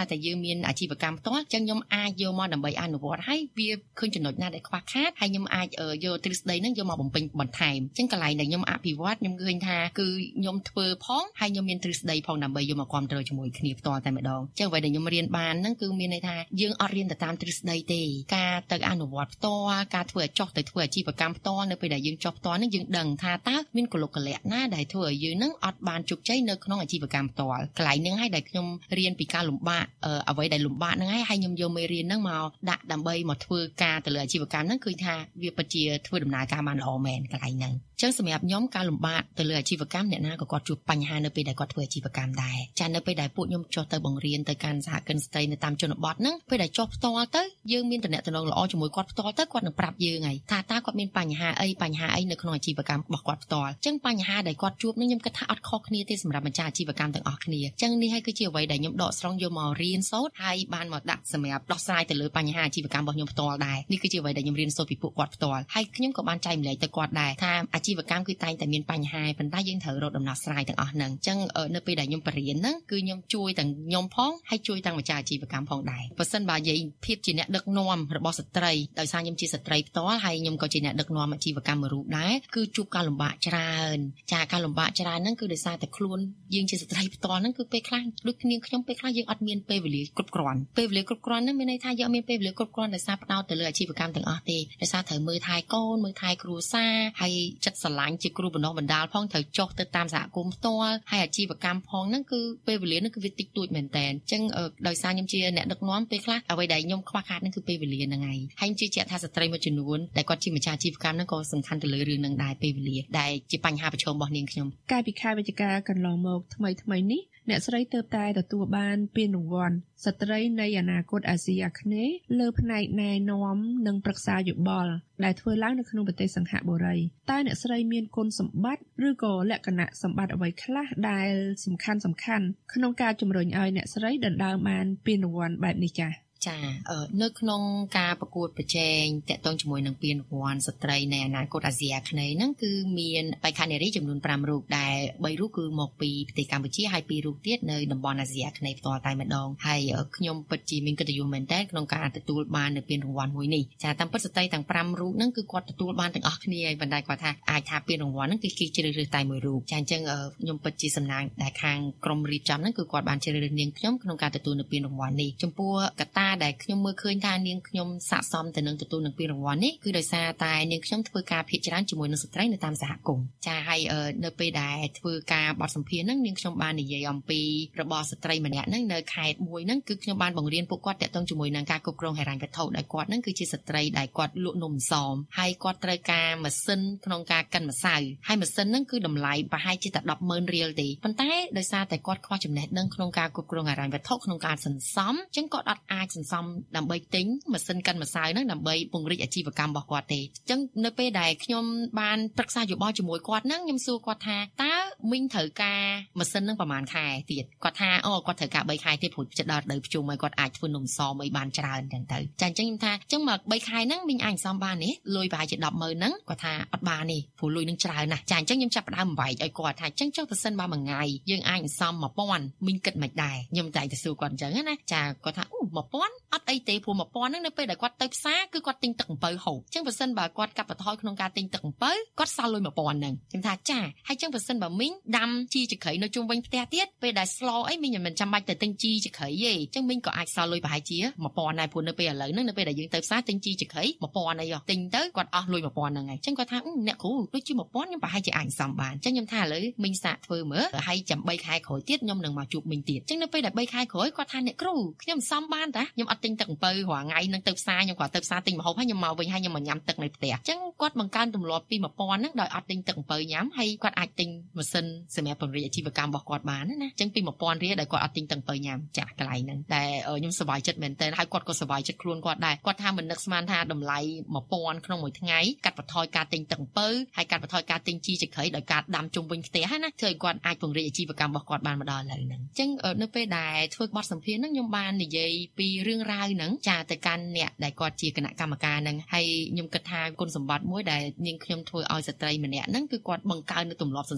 តែយើងមានអាជីវកម្មផ្ទាល់ចឹងខ្ញុំអាចយកមកដើម្បីអនុវត្តហើយវាឃើញចំណុចណាដែលខ្វះខាតហើយខ្ញុំអាចយកទ្រឹស្ដីហ្នឹងយកមកបំពេញបន្ថែមចឹងកន្លែងដែលខ្ញុំអភិវឌ្ឍខ្ញុំឃើញថាគឺខ្ញុំធ្វើផងហើយខ្ញុំមានទ្រឹស្ដីផងដើម្បីយកមកគ្រប់គ្រងជាមួយគ្នាផ្ទាល់តែម្ដងចឹងអ្វីដែលខ្ញុំរៀនបានហ្នឹងគឺមានន័យថាយើងអត់រៀនទៅតាមទ្រឹស្ដីទេការទៅអនុវត្តផ្ទាល់ការធ្វើឲ្យចុះទៅធ្វើអាជីវកម្មផ្ទាល់នៅពេលដែលយើងចុះផ្ទាល់ហ្នឹងយើងដឹងថាតើមានកលុកកលៈណាដែលធ្វើឲ្យយើងហ្នឹងអត់បានជោគជ័យនៅក្នុងអាជីវកម្មផ្ទាល់កន្លែងហ្នឹងហើយដែលខ្ញុំរៀនពីការលំបាកអ្វីដែលលំបាកហ្នឹងហើយខ្ញុំយកមេរៀនហ្នឹងមកដាក់ដើម្បីមកធ្វើការទៅលើអាជីវកម្មហ្នឹងគឺថាវាពិតជាធ្វើដំណើរការបានល្អមែនកន្លែងហ្នឹងចឹងសម្រាប់ខ្ញុំការលំបាកទៅលើអាជីវកម្មអ្នកណាក៏គាត់ជួបបញ្ហានៅពេលដែលគាត់ធ្វើអាជីវកម្មដែរចានៅពេលដែលពួកខ្ញុំចុះទៅបង្រៀនទៅកាន់សហគមន៍ស្ត្រីនៅតាមជនបទហ្នឹងពេលដែលចុះផ្ទាល់ទៅយើងមានតំណែងល្អជាមួយគាត់ផ្ទាល់ទៅគាត់នឹងប្រាប់យើងហើយថាតើគាត់មានបញ្ហាអីនៅក្នុងអាជីវកម្មរបស់គាត់ផ្ទាល់ចឹងបញ្ហាដែលគាត់ជួបហ្នឹងខ្ញុំគិតថាអត់ខុសគ្នាទេសម្រាប់ម្ចាស់អាជីវកម្មទាំងអស់គ្នាចឹងនេះហើយគឺជាអ្វីដែលខ្ញុំដកស្រង់យកមករៀនសូត្រហើយបានមកដាក់សម្រាប់ដោះស្រាយទៅលើបញ្ហាអាជីវកម្មរបស់ខ្ញុំផ្ទាល់ដែរនេះគឺជាអ្វីដែលខ្ញុំរៀនសូត្រពីពួកគាត់ផ្ទាល់ហើយខ្ញុំក៏បានចែកម្លែកទៅគាត់ដែរថាអាជីវកម្មគឺតែងតែមានបញ្ហាប៉ុន្តែយើងត្រូវរកដំណោះស្រាយទាំងអស់ហ្នឹងចឹងនៅពេលដែលខ្ញុំបរៀនហ្នឹងគឺខ្ញុំជួយទាំងខ្ញុំផងហើយជួយទាំងម្ចាស់អាជីវកម្មផងដែរបើសិនបើនិយាយភាពជាអ្នកដឹកនាំរបស់ស្ត្រីដោយសារខ្ញុំជាស្ត្រីផ្ទាល់ហើយខ្ញុំក៏ជាអ្នកដឹកនាំអាជីវកម្មមួយរូបដែរគឺជួបការលំបាកច្រើនចាការលំបាកច្រើនហ្នឹងគឺដោយសារតែខ្លួនយើងជាស្ត្រីផ្ទាល់ហ្នឹងគឺពេលខ្លះដូចគ្នាខ្ញុំពេលខ្លះយើងអត់មានពេលវេលាគ្រប់គ្រាន់ពេលវេលាគ្រប់គ្រាន់ហ្នឹងមានន័យថាយើងអត់មានពេលវេលាគ្រប់គ្រាន់ដោយសារផ្ដោតទៅលើអាជីវកម្មទាំងអស់ទេដោយសារត្រូវមើលថែកូនមើលថែគ្រួសារហើយចិត្តស្រឡាញ់ជាគ្រូបណ្ដុះបណ្ដាលផងត្រូវចុះទៅតាមសហគមន៍ផ្ទាល់ហើយអាជីវកម្មផងហ្នឹងគឺពេលវេលាហ្នឹងគឺវាតិចតួចមែនតើអញ្ចឹងដោយសារខ្ញុំជាអ្នកដឹកនាំពេលខ្លះអ្វីដែលខ្ញុំខ្វះខាតហ្នឹងគឺពេលវេលាហ្នឹងហើយហើយជឿជាក់ថាស្ត្រីមួយចំនួនដែលគាត់ជាម្ចាស់អាជីវកម្មហ្នឹងក៏សំខាន់ទៅលើរឿងហ្នឹងដែរពេលវេលាដែលជាបញ្ហាប្រឈមរបស់នាងខ្ញុំកាលពីខែវិច្ឆិកាកន្លងមកថ្មីនេះអ្នកស្រីទើបតែទទួលបានពានរង្វាន់ស្ត្រីនៃអនាគតអាស៊ីអាគ្នេយ៍លើផ្នែកណែនាំនិងប្រឹក្សាយោបល់ដែលធ្វើឡើងនៅក្នុងប្រទេសសិង្ហបុរីតើអ្នកស្រីមានគុណសម្បត្តិឬក៏លក្ខណៈសម្បត្តិអ្វីខ្លះដែលសំខាន់ក្នុងការជំរុញឲ្យអ្នកស្រីដណ្ដើមបានពានរង្វាន់បែបនេះចា៎ចានៅក្នុងការប្រកួតប្រជែងតាក់ទងជាមួយនឹងពានរង្វាន់ស្ត្រីនៃអនាគតអាស៊ីអាគ្នេយ៍ហ្នឹងគឺមានបេក្ខនារីចំនួន5រូបដែល3រូបគឺមកពីប្រទេសកម្ពុជាហើយ2រូបទៀតនៅតំបន់អាស៊ីអាគ្នេយ៍ផ្ទាល់តែម្ដងហើយខ្ញុំពិតជាមានកិត្តិយសមែនតើក្នុងការទទួលបាននៅពានរង្វាន់មួយនេះចាតាមពិតស្ត្រីទាំង5រូបហ្នឹងគឺគាត់ទទួលបានទាំងអស់គ្នាហើយប៉ុន្តែគាត់ថាអាចថាពានរង្វាន់ហ្នឹងគឺគេជ្រើសរើសតែមួយរូបចាអញ្ចឹងខ្ញុំពិតជាសំណាងដែលខាងក្រុមរៀបចំហ្នឹងគឺគាត់បានជ្រើសរើសនាងខ្ញុំក្នុងការទទួលនៅពានរង្វាន់នេះចំពោះកត្តាដែលខ្ញុំមើលឃើញថានាងខ្ញុំស័ក្តិសមទៅនឹងទទួលនឹងពានរង្វាន់នេះគឺដោយសារតែនាងខ្ញុំធ្វើការភាគច្រើនជាមួយនឹងស្ត្រីនៅតាមសហគមន៍ចាហើយនៅពេលដែលធ្វើការបទសម្ភាសន៍ហ្នឹងនាងខ្ញុំបាននិយាយអំពីរបស់ស្ត្រីម្នាក់ហ្នឹងនៅខេត្តមួយហ្នឹងគឺខ្ញុំបានបង្រៀនពួកគាត់តាក់ទងជាមួយនឹងការគ្រប់គ្រងហិរញ្ញវត្ថុដែលគាត់ហ្នឹងគឺជាស្ត្រីដែលគាត់លក់នំអន្សមហើយគាត់ត្រូវការម៉ាស៊ីនក្នុងការកិនម្សៅហើយម៉ាស៊ីនហ្នឹងគឺតម្លៃប្រហែលជាតែ 10,000 រៀលទេប៉ុន្តែដោយសារតែគាត់ខ្វះចំណេះដឹងក្នុងការគ្រប់គ្រងហិរញ្ញវត្ថុក្នុងការសន្សំអញ្ចឹងគាត់អត់អាចសន្សំដើម្បីទិញម៉ាស៊ីនកិនម្សៅហ្នឹងដើម្បីពង្រីកអាជីវកម្មរបស់គាត់ទេអញ្ចឹងនៅពេលដែលខ្ញុំបានប្រឹក្សាយោបល់ជាមួយគាត់ហ្នឹងខ្ញុំសួរគាត់ថាតើមីងត្រូវការម៉ាស៊ីនហ្នឹងប្រហែលខែទៀតគាត់ថាគាត់ត្រូវការ3ខែទៀតព្រោះចិត្តដល់រដូវភ្ជុំហើយគាត់អាចធ្វើនំសមអីបានច្រើនអញ្ចឹងទៅចាអញ្ចឹងខ្ញុំថាអញ្ចឹងមក3ខែហ្នឹងមីងអាចសន្សំបានទេលុយប្រហែលជា 10,000 ហ្នឹងគាត់ថាអត់បានទេព្រោះលុយហ្នឹងច្រើនណាស់ចាអញ្ចឹងខ្ញុំចាប់ផ្ដើមបែកឲ្យគាត់ថាអញ្ចឹងចុះប្រសិនបើមួយថ្ងៃយើងអាចសន្សំ 1000 មីងគិតមិនដែរខ្ញុំតែទៅសួរគាត់អញ្ចឹងណាចាគាត់ថា1000អត់អីទេព្រោះ1000ហ្នឹងនៅពេលដែលគាត់ទៅផ្សារគឺគាត់ទិញទឹកអំពៅហូបអញ្ចឹងបើសិនបើគាត់កាត់បន្ថយក្នុងការទិញទឹកអំពៅគាត់សល់លុយ 1000 ហ្នឹងខ្ញុំថាចាហើយអញ្ចឹងបើសិនបើមីងដាំជីចក្រីនៅជុំវិញផ្ទះទៀតពេលដែលស្លអីមីងមិនចាំបាច់ទៅទិញជីចក្រីទេអញ្ចឹងមីងក៏អាចសល់លុយប្រហែលជា 1000 ដែរព្រោះនៅពេលឥឡូវហ្នឹងនៅពេលដែលយើងទៅផ្សារទិញជីចក្រី 1000 អីទិញទៅគាត់អស់លុយ 1000 ហ្នឹងហើយអញ្ចឹងគាត់ថាអ្នកគ្រូដូចជា 1000 ខ្ញុំប្រហែលជាអាចសំបានអញ្ចឹងខ្ញុំថាឥឡូវមីងសាកធ្វើមើលហើយចាំ3ខែក្រោយទៀតខ្ញុំនឹងមកជួបមីងទៀតអញ្ចឹងនៅពេលដែល3ខែក្រោយគាត់ថាអ្នកគ្រូខ្ញុំសំបានតាខ្ញុំអត់ទិញទឹកអំពៅរាល់ថ្ងៃនឹងទៅផ្សារខ្ញុំគាត់ទៅផ្សារទិញម្ហូបហើយខ្ញុំមកវិញហើយខ្ញុំមកញ៉ាំទឹកនៅផ្ទះអញ្ចឹងគាត់បង្កើនទម្លាប់ពី 1000 ហ្នឹងដោយអត់ទិញទឹកអំពៅញ៉ាំហើយគាត់អាចទិញម៉ាស៊ីនសម្រាប់ពង្រីកអាជីវកម្មរបស់គាត់បានណាអញ្ចឹងពី 1000 រៀលដែលគាត់អត់ទិញទឹកអំពៅញ៉ាំចាស់កន្លែងហ្នឹងតែខ្ញុំសប្បាយចិត្តមែនទែនហើយគាត់ក៏សប្បាយចិត្តខ្លួនគាត់ដែរគាត់ថាមិននឹកស្មានថាតម្លៃ 1000 ក្នុងមួយថ្ងៃកាត់បន្ថយការទិញទឹកអំពៅហើយកាត់បន្ថយការទិញជីចក្រីដោយការដាំជុំវិញផ្ទះណាធ្វើឲ្យគាត់អាចពង្រីកអាជីវកម្មរបស់គាត់បានមកដល់ឥឡូវហ្នឹងអញ្ចឹងនៅពេលដែលធ្វើបទសម្ភាសន៍ហ្នឹងខ្ញុំបាននិយាយពីរឿងរ៉ាវហ្នឹងចាទៅកាន់អ្នកដែលគាត់ជាគណៈកម្មការហ្នឹងហើយខ្ញុំគិតថាគុណសម្បត្តិមួយដែលនាងខ្ញុំធ្វើឲ្យស្ត្រីម្នាក់ហ្នឹងគឺគាត់បង្កើននៅទម្លាប់សន្សំរបស់គាត់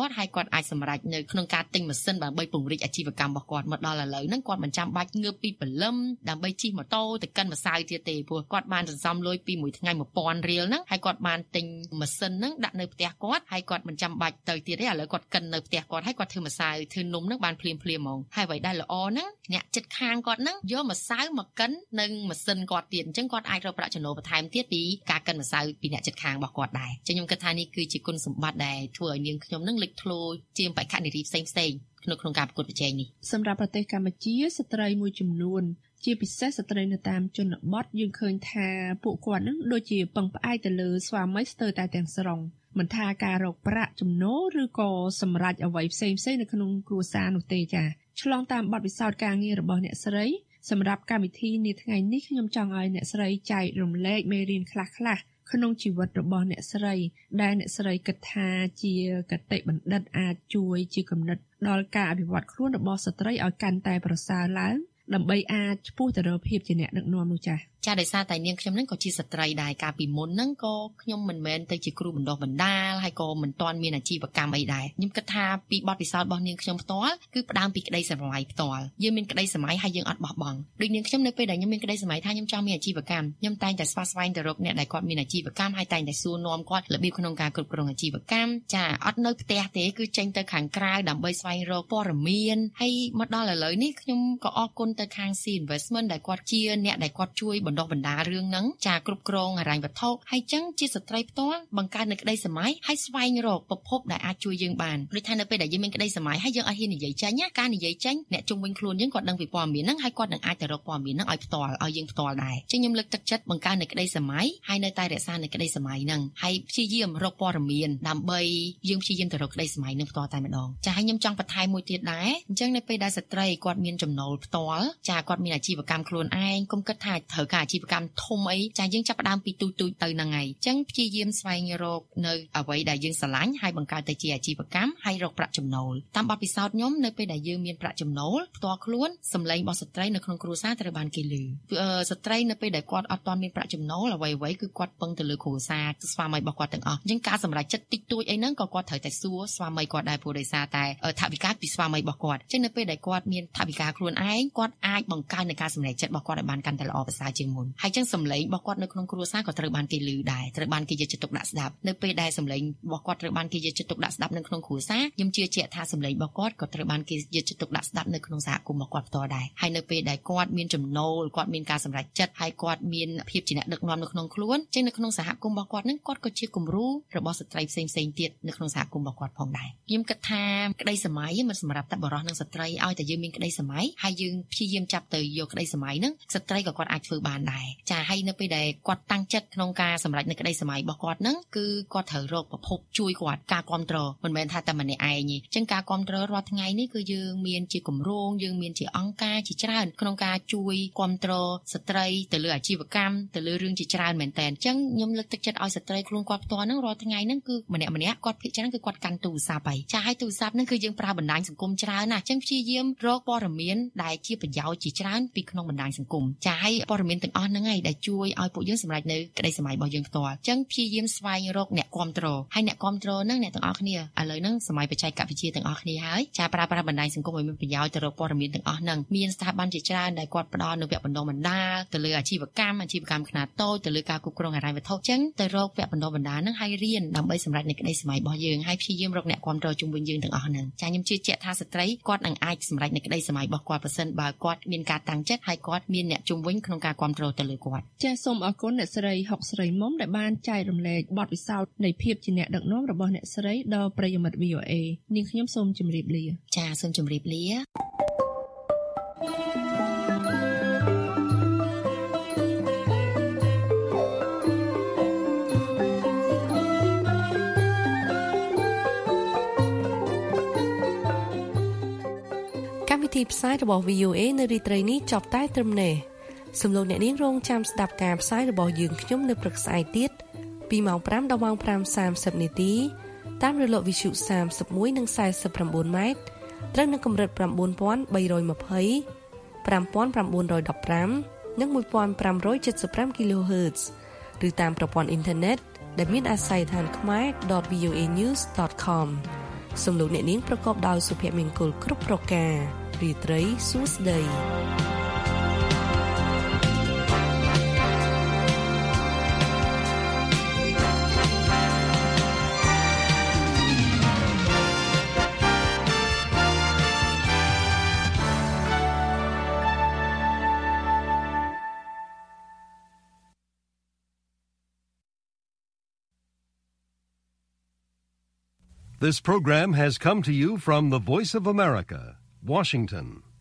គាត់ហើយគាត់អាចសម្រេចនៅក្នុងការទិញម៉ាស៊ីនដើម្បីពង្រីកអាជីវកម្មរបស់គាត់មកដល់ឥឡូវហ្នឹងគាត់មិនចាំបាច់ងើបពីព្រលឹមដើម្បីជិះម៉ូតូទៅកិនម្សៅទៀតទេព្រោះគាត់បានសន្សំលុយពីមួយថ្ងៃ 1000 រៀលហ្នឹងហើយគាត់បានទិញម៉ាស៊ីនហ្នឹងដាក់នៅផ្ទះគាត់ហើយគាត់មិនចាំបាច់ទៅទៀតទេឥឡូវគាត់កិននៅផ្ទះគាត់ហើយគាត់ធ្វើម្សៅធ្វើនំហ្នឹងបានភ្លាមៗហ្មងហើយអ្វីដែលល្អហ្នឹងអ្នកជិតខាងគាត់ហ្នឹងយកម្សៅមកកិននឹងម៉ាស៊ីនគាត់ទៀតអញ្ចឹងគាត់អាចរកប្រាក់ចំណូលបន្ថែមទៀតពីការកិនម្សៅពីអ្នកជិតខាងរបស់គាត់ដែរអញ្ចឹងខ្ញុំគិតថានេះគឺជាគុណសម្បត្តិដែលធ្វើឲ្យនាងខ្ញុំនឹងលេចធ្លោជាងបេក្ខនារីផ្សេងៗក្នុងការប្រកួតប្រជែងនេះសម្រាប់ប្រទេសកម្ពុជាស្ត្រីមួយចំនួនជាពិសេសស្ត្រីនៅតាមជនបទយើងឃើញថាពួកគាត់នឹងដូចជាពឹងផ្អែកទៅលើស្វាមីស្ទើរតែទាំងស្រុងមិនថាការរកប្រាក់ចំណូលឬក៏សម្រេចអ្វីផ្សេងៗនៅក្នុងគ្រួសារនោះទេចា៎ឆ្លងតាមបទពិសោធន៍ការងាររបស់អ្នកស្រីសម្រាប់កម្មវិធីនាថ្ងៃនេះខ្ញុំចង់ឲ្យអ្នកស្រីចែករំលែកមេរៀនខ្លះៗក្នុងជីវិតរបស់អ្នកស្រីដែលអ្នកស្រីគិតថាជាគតិបណ្ឌិតអាចជួយជាគំនិតដល់ការអភិវឌ្ឍខ្លួនរបស់ស្ត្រីឲ្យកាន់តែប្រសើរឡើងដើម្បីអាចឆ្ពោះទៅរកភាពជាអ្នកដឹកនាំនោះចា៎ចាដោយសារតែនាងខ្ញុំហ្នឹងក៏ជាស្ត្រីដែរកាលពីមុនហ្នឹងក៏ខ្ញុំមិនមែនទៅជាគ្រូបណ្ដុះបណ្ដាលហើយក៏មិនទាន់មានអាជីវកម្មអីដែរខ្ញុំគិតថាពីបទពិសោធន៍របស់នាងខ្ញុំផ្ទាល់គឺផ្ដើមពីក្តីស្រមៃផ្ទាល់យើងមានក្តីស្រមៃហើយយើងអត់បោះបង់ដូចនាងខ្ញុំនៅពេលដែលខ្ញុំមានក្តីស្រមៃថាខ្ញុំចង់មានអាជីវកម្មខ្ញុំតែងតែស្វែងទៅរកអ្នកដែលគាត់មានអាជីវកម្មហើយតែងតែសួរនាំគាត់របៀបក្នុងការគ្រប់គ្រងអាជីវកម្មចាអត់នៅផ្ទះទេគឺចេញទៅខាងក្រៅដើម្បីស្វែងរកព័ត៌មានហើយមកដល់ឥឡូវនេះខ្ញុំក៏អរគុណទៅខាង C Investment ដែលគាត់ជាអ្នកដែលគាត់ជួយបណ្ដុះបណ្ដាលរឿងហ្នឹងចាគ្រប់គ្រងហិរញ្ញវត្ថុហើយចឹងជាស្ត្រីផ្ទាល់បង្កើតនៅក្តីសម័យហើយស្វែងរកប្រភពដែលអាចជួយយើងបានដូចថានៅពេលដែលយើងមានក្តីសម័យហើយយើងអត់ហ៊ាននិយាយចេញការនិយាយចេញអ្នកជុំវិញខ្លួនយើងគាត់ដឹងពីព័ត៌មានហ្នឹងហើយគាត់នឹងអាចទៅរកព័ត៌មានហ្នឹងឲ្យផ្ទាល់ឲ្យយើងផ្ទាល់ដែរចឹងខ្ញុំលើកទឹកចិត្តបង្កើតនៅក្តីសម័យហើយនៅតែរក្សានៅក្តីសម័យហ្នឹងហើយព្យាយាមរកព័ត៌មានដើម្បីយើងព្យាយាមទៅរកក្តីសម័យហ្នឹងផ្ទាល់តែម្ដងចាហើយខ្ញុំចង់បន្ថែមមួយទៀតដែរអញ្ចឹងនៅពេលដែលស្ត្រីគាត់មានចំណូលផ្ទាល់ចាគាត់មានអាជីវកម្មខ្លួនឯងកុំគិតថាត្រូវការអាជីវកម្មធំអីចាយើងចាប់ផ្ដើមពីទូចៗទៅហ្នឹងហើយអញ្ចឹងព្យាយាមស្វែងរកនៅអ្វីដែលយើងស្រឡាញ់ហើយបង្កើតទៅជាអាជីវកម្មហើយរកប្រាក់ចំណូលតាមបទពិសោធន៍ខ្ញុំនៅពេលដែលយើងមានប្រាក់ចំណូលផ្ទាល់ខ្លួនសម្លេងរបស់ស្ត្រីនៅក្នុងគ្រួសារត្រូវបានគេឮស្ត្រីនៅពេលដែលគាត់អត់ទាន់មានប្រាក់ចំណូលអ្វីៗគឺគាត់ពឹងទៅលើគ្រួសារស្វាមីរបស់គាត់ទាំងអស់អញ្ចឹងការសម្រេចចិត្តតិចតួចអីហ្នឹងក៏គាត់ត្រូវតែសួរស្វាមីគាត់ដែរព្រោះដោយសារតែថវិកាពីស្វាមីរបស់គាត់អញ្ចឹងនៅពេលដែលគាត់មានថវិកាខ្លួនឯងគាត់អាចបង្កើននៅការសម្រេចចិត្តរបស់គាត់ឲ្យបានកាន់តែល្អប្រសើរជាងមុនហើយអញ្ចឹងសម្លេងរបស់គាត់នៅក្នុងគ្រួសារក៏ត្រូវបានគេឮដែរត្រូវបានគេយកចិត្តទុកដាក់ស្ដាប់នៅពេលដែលសម្លេងរបស់គាត់ត្រូវបានគេយកចិត្តទុកដាក់ស្ដាប់នៅក្នុងគ្រួសារខ្ញុំជឿជាក់ថាសម្លេងរបស់គាត់ក៏ត្រូវបានគេយកចិត្តទុកដាក់ស្ដាប់នៅក្នុងសហគមន៍របស់គាត់ផ្ទាល់ដែរហើយនៅពេលដែលគាត់មានចំណូលគាត់មានការសម្រេចចិត្តហើយគាត់មានភាពជាអ្នកដឹកនាំនៅក្នុងខ្លួនអញ្ចឹងនៅក្នុងសហគមន៍របស់គាត់នឹងគាត់ក៏ជាគំរូរបស់ស្ត្រីផ្សេងៗទៀតនៅក្នុងសហគមន៍របស់គាត់ផងដែរខ្ញុំគិតថាក្តីសម័យមិនសម្រាប់តែបុរសនិងស្ត្រីឲ្យតែយើងមានក្តីសម័យហើយយើងព្យាយាមចាប់ទៅយកក្តីសម័យហ្នឹងស្ត្រីក៏គាត់អាចធ្វើបានដែរចាហើយនៅពេលដែលគាត់តាំងចិត្តក្នុងការសម្រេចនៅក្តីសម័យរបស់គាត់ហ្នឹងគឺគាត់ត្រូវរកប្រភពជួយគាត់ការគ្រប់គ្រងមិនមែនថាតែម្នាក់ឯងទេអញ្ចឹងការគ្រប់គ្រងរាល់ថ្ងៃនេះគឺយើងមានជាគម្រោងយើងមានជាអង្គការជាច្រើនក្នុងការជួយគ្រប់គ្រងស្ត្រីទៅលើអាជីវកម្មទៅលើរឿងជាច្រើនមែនតើអញ្ចឹងខ្ញុំលើកទឹកចិត្តឲ្យស្ត្រីខ្លួនគាត់ផ្ទាល់ហ្នឹងរាល់ថ្ងៃហ្នឹងគឺម្នាក់គាត់ភាគច្រើនគឺគាត់កាន់ទូរស័ព្ទហើយចាហើយទូរស័ព្ទហ្នឹងគឺយើងប្រើបណ្ដាញសង្គមច្រើនណាស់អញ្ចឹងព្យាយាមរកព័ត៌មានដែលជាប្រយោជន៍ជាច្រើនពីក្នុងបណ្ដាញសង្គមចាហើយព័ត៌មានទាំងអស់ហ្នឹងហើយដែលជួយឲ្យពួកយើងសម្រេចនៅក្តីសម័យរបស់យើងផ្ទាល់អញ្ចឹងព្យាយាមស្វែងរកអ្នកគ្រប់គ្រងហើយអ្នកគ្រប់គ្រងហ្នឹងអ្នកទាំងអស់គ្នាឥឡូវហ្នឹងសម័យបច្ចេកវិទ្យាទាំងអស់គ្នាហើយចាប្រើប្រាស់បណ្ដាញសង្គមឲ្យមានប្រយោជន៍ទៅរកព័ត៌មានទាំងអស់ហ្នឹងមានស្ថាប័នជាច្រើនដែលគាត់ផ្ដល់នូវវគ្គបណ្ដុះបណ្ដាលទៅលើអាជីវកម្មខ្នាតតូចទៅលើការគ្រប់គ្រងហិរញ្ញវត្ថុអញ្ចឹងទៅរកវគ្គបណ្ដុះបណ្ដាលហ្នឹងហើយរៀនដើម្បីសម្រេចនៅក្តីសម័យរបស់យើងហើយព្យាយាមរកអ្នកគ្រប់គ្រងជុំវិញយើងទាំងអស់ហ្នឹងចាខ្ញុំជឿជាក់ថាស្ត្រីគាត់នឹងអាចសម្រេចនៅក្តីសម័យរបស់គាត់ប្រសិនបើគាត់មានការតាំងចិត្តហើយគាត់មានអ្នកជុំវិញក្នុងការគ្រប់គ្រងទៅលើគាត់ចាសូមអរគុណអ្នកស្រីហុកស្រីមុំដែលបានចែករំលែកបទពិសោធន៍នៃភាពជាអ្នកដឹកនាំរបស់អ្នកស្រីដល់ប្រិយមិត្ត VOA នាងខ្ញុំសូមជម្រាបលាចាសូមជម្រាបលាកម្មវិធីផ្សាយរបស់ VOA នៅរាត្រីនេះចប់តែត្រឹមនេះសូមលោកអ្នកនាងរងចាំស្ដាប់ការផ្សាយរបស់យើងខ្ញុំនៅព្រឹកស្អែកទៀតពីម៉ោង 5 ដល់ម៉ោង 5:30 នាទីតាមរលកវិទ្យុ31និង49ម៉ែត្រត្រូវនៅកម្រិត 9320 5915 និង 1575 kHz ឬតាមប្រព័ន្ធអ៊ីនធឺណិតដែលមានអាស័យដ្ឋានខ្មែរ.voanews.com សូមលោកអ្នកនាងប្រកបដោយសុភមង្គលគ្រប់ប្រការរីត្រីសួស្តី This program has come to you from the Voice of America, Washington.